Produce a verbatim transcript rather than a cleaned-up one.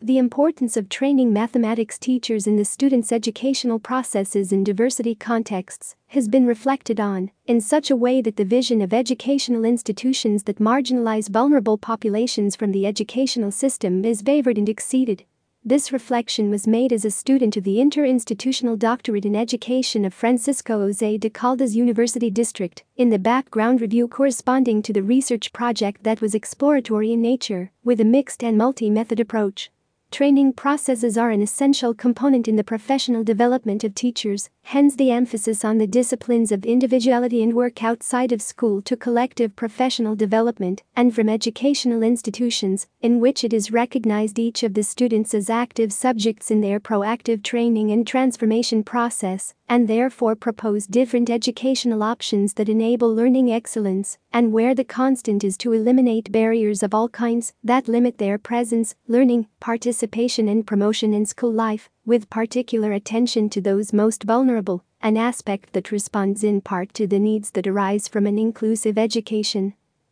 The importance of training mathematics teachers in the students' educational processes in diversity contexts has been reflected on in such a way that the vision of educational institutions that marginalize vulnerable populations from the educational system is favored and exceeded. This reflection was made as a student of the Interinstitutional Doctorate in Education of Francisco José de Caldas University District, in the background review corresponding to the research project that was exploratory in nature, with a mixed and multi-method approach. Training processes are an essential component in the professional development of teachers, hence the emphasis on the disciplines of individuality and work outside of school to collective professional development, and from educational institutions, in which it is recognized each of the students as active subjects in their proactive training and transformation process, and therefore propose different educational options that enable learning excellence, and where the constant is to eliminate barriers of all kinds that limit their presence, learning, participation and promotion in school life, with particular attention to those most vulnerable, an aspect that responds in part to the needs that arise from an inclusive education.